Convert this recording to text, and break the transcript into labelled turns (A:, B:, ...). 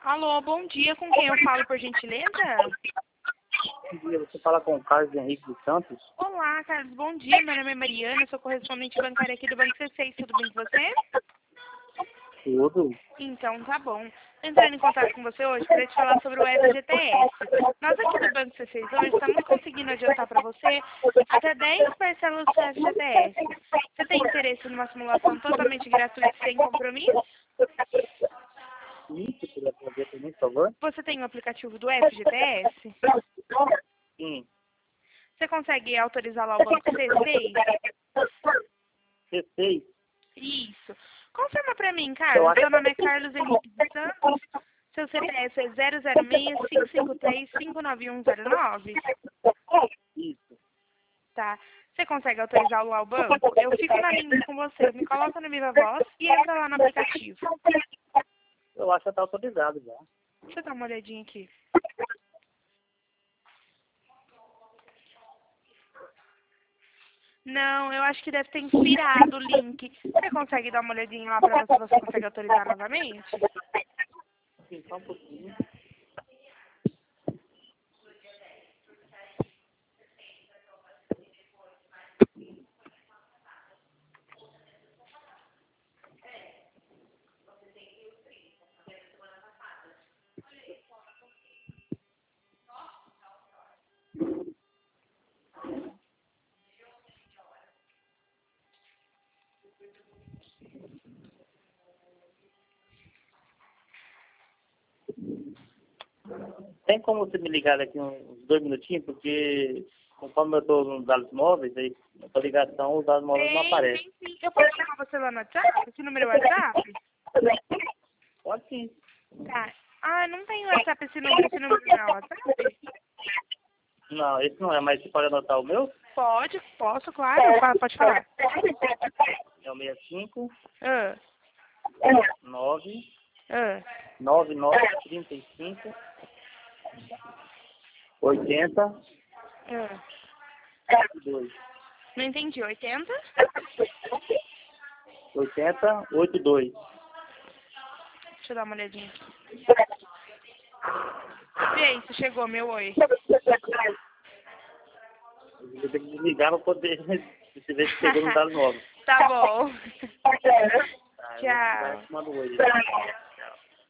A: Alô, bom dia. Com quem eu falo, por gentileza?
B: Bom dia, você fala com o Carlos Henrique dos Santos?
A: Olá, Carlos. Bom dia. Meu nome é Mariana. Eu sou correspondente bancária aqui do Banco C6. Tudo bem com você?
B: Tudo.
A: Então, tá bom. Tô entrando em contato com você hoje para te falar sobre o FGTS. Nós aqui do Banco C6 hoje estamos conseguindo adiantar para você até 10 parcelas do seu FGTS. Você tem interesse numa simulação totalmente gratuita e sem compromisso?
B: Isso, queria fazer também, por favor?
A: Você tem o aplicativo do FGTS?
B: Sim.
A: Você consegue autorizar lá o Banco C6?
B: C6?
A: Isso. Confirma pra mim, Carlos. Seu nome é Carlos Henrique dos Santos. Seu CPF é 006-553-59109.
B: Isso.
A: Tá. Você consegue autorizar lá o banco? Eu fico na linha com você. Me coloca no Viva Voz e entra lá no aplicativo.
B: Eu acho que está autorizado já.
A: Deixa eu dar uma olhadinha aqui. Não, eu acho que deve ter inspirado o link. Você consegue dar uma olhadinha lá pra ver se você consegue autorizar novamente?
B: Sim, só um pouquinho. Tem como você me ligar daqui uns 2 minutinhos? Porque conforme eu estou nos dados móveis, aí a ligação, os dados móveis não aparecem.
A: Tem sim. Eu posso chamar você lá no WhatsApp? Esse número é WhatsApp?
B: Pode sim.
A: Tá. Ah, não tem WhatsApp esse número. Esse número não é WhatsApp?
B: Não, esse não é, mas você pode anotar o meu?
A: Pode, posso, claro. Pode falar.
B: É o 65
A: Ah,
B: 9
A: ah.
B: 9935 80
A: Ah.
B: 2.
A: Não entendi. 80?
B: 80 82.
A: Deixa eu dar uma olhadinha aqui. Vê aí se chegou meu oi.
B: Eu tenho que ligar para poder ver se chegou no dado novo.
A: Tá bom.
B: Tá, eu vou
A: Tchau.
B: te mando hoje.